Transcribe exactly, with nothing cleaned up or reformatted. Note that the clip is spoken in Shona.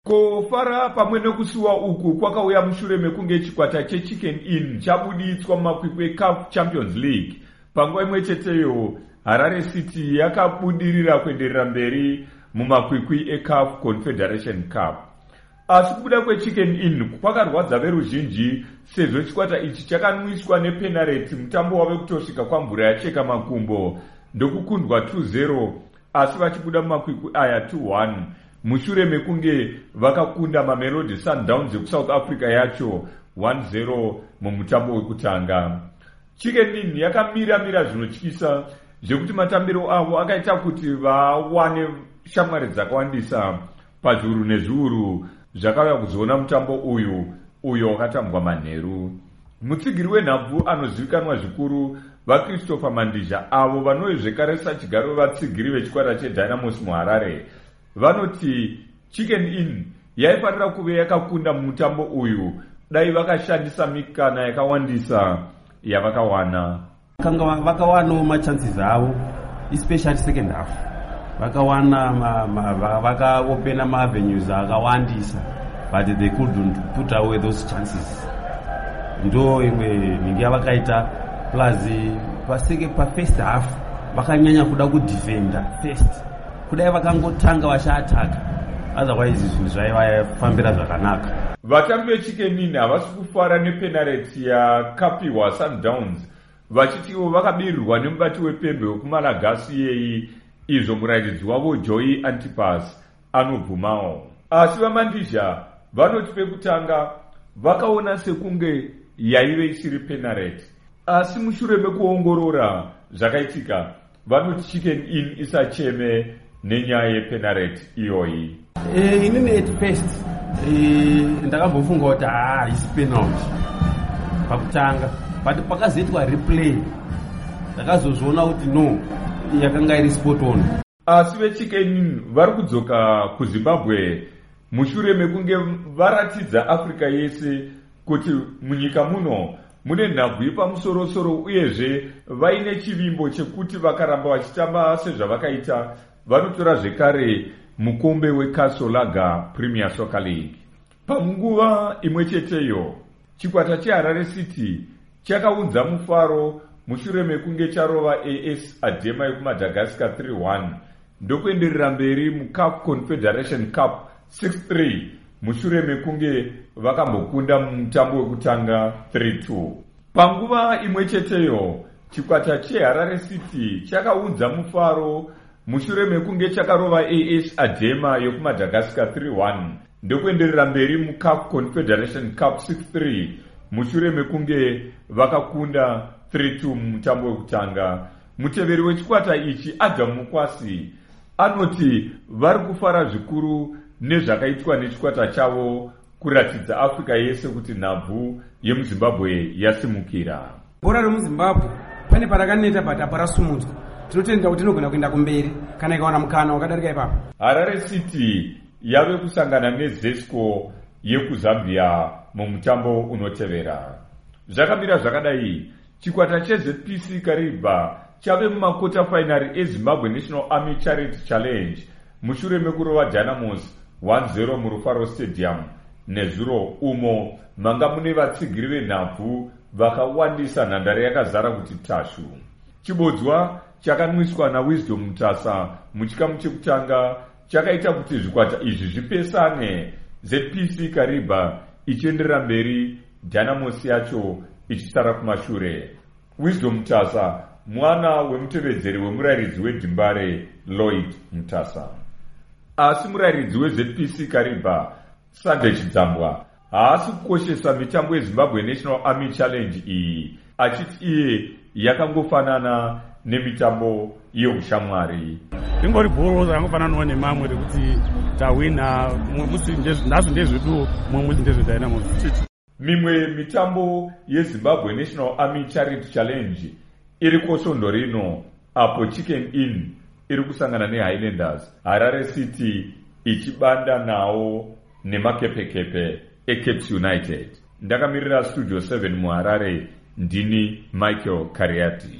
Kufara pamwe nekusuwa uku kwakauya mushure mekunge chikwata cheChicken Inn chabuditswa mumakwikwi eCAF Champions League. Panguva imwe cheteyo Harare City yakabudirira kuenderera mberi mumakwikwi eCAF Confederation Cup. Asi kubuda kweChicken Inn kwakarwadza veruzhinji sezvo chikwata ichi chakanwiswa nepenalty mutambo wave kutosvika kwamvura yacheka makumbo ndokukundwa two zero, asi vachibuda mumakwikwi aya two one mushure mekunge vakakunda Mamelodi Sundowns yekusouth Africa yacho one zero mumutambo wekutanga. Chicken Inn yakamira-mira zvinotyisa zvekuti matambiro avo akaita kuti vawane shamwari dzakawandisa pazviuru nezviuru zvakauya kuzoona mutambo uyu uyo wakatambwa manheru. Mutsigiri wenhabvu anozivikanwa zvikuru vaChristopher Mandizha avo vanoyezvekare sachigaro vatsigiri vechikwata cheDynamos muHarare vanoti Chicken Inn yaifanira kuve yakakunda mumutambo uyu dai vakashandisa mikana yakawandisa yavakawana. Kanga vakawanawo machances avo especially second half. Vakawana vakaopena maavenues akawandisa but they couldn't put away those chances. Ndo imwe ningi yavakaita plus paseke pa first half vakanyanya kuda kudefenda first. Kudai vakangotanga vachaataka otherwise zvinhu zvaivafambira zvakanaka. Vatambi veChicken Inn havasi kufara nepenalty yakapiwa Sundowns vachitiwo vakabirirwa nemubati wepembe wekuMalagasy yeyi izvo murairidzi wavo Joey Antipas anobvumawo. Asi vaMandizha vanoti pekutanga vakaona sekunge yaive isiri penalty, asi mushure mekuongorora zvakaitika vanoti Chicken Inn isacheme nenyaya yepenalty iyoyi. Eh, inini at first eh ndakambofunga kuti ah isi penalty pakutanga, but pakazoitwa replay ndakazozviona kuti no yakanga iri spot on. Asi veChicken Inn vari kudzoka kuZimbabwe mushure mekunge varatidza Africa yese kuti munyika muno mune nhabvu yepamusoro-soro uyezve vaine chivimbo chekuti vakaramba vachitamba sezvavakaita vanotora zvekare mukombe weKasolaga Premier Soccer League. Panguva imwe cheteyo chikwata cheHarare City chakaunza mufaro mushure mekunge charova A S Adema yekuMadagascar three one ndokuenderera mberi muCAF Confederation Cup six three mushure mekunge vakambokunda mutambo wekutanga three two. Panguva imwe cheteyo chikwata cheHarare City chakaunza mufaro mushure mekunge chakarova A S Adema yekuMadagascar three one ndokuenderera mberi muCAF Confederation Cup six three mushure mekunge vakakunda three two mumutambo wekutanga. Muteveri wechikwata ichi Adam Mukwasi anoti vari kufara zvikuru nezvakaitwa nechikwata chavo kuratidza Africa yese kuti nhabvu yemuZimbabwe yasimukira. Bhora remuZimbabwe pane parakaneta but aparasumudzwa. Tinotenda kuti inogona kuenda kumberi kana ikawana mukana wakadarika ipapo. Harare City yave kusangana neZesco yekuZambia mumutambo unotevera. Zvakamira zvakadai, chikwata cheZ P C Kariba chave mumakota finali eZimbabwe National Army Charity Challenge mushure mekurova Dynamos one zero murufaro Stadium nezuro umo manga mune vatsigiri venhabvu vakawandisa nhandare yakazara kuti tashu. Chibodzwa chakanwiswa naWisdom Mutasa muchikamu chekutanga chakaita kuti zvikwata izvi zvipesane, Z P C Kariba ichienderera mberi, Dynamos yacho ichisara kumashure. Wisdom Mutasa mwana wemutevedzeri wemurairidzi weDimbare Lloyd Mutasa. Asi murairidzi weZ P C Kariba Sunday Chidzambwa haasi kukoshesa mitambo yeZimbabwe National Army Challenge iyi, achiti iye yakangofanana nemitambo yeushamwari. Ingori bhoro rangofananawo nemamwe rekuti tawina musi ndazvo ndezvedu mumwe musi ndezveDynamos. Mimwe mitambo yeZimbabwe National Army Charity Challenge iri kosvondo rino apo Chicken Inn iri kusangana neHighlanders, Harare City ichibanda nawo nemakepekepe eCapes United. Ndakamirira Studio seven muHarare, ndini Michael Kariati.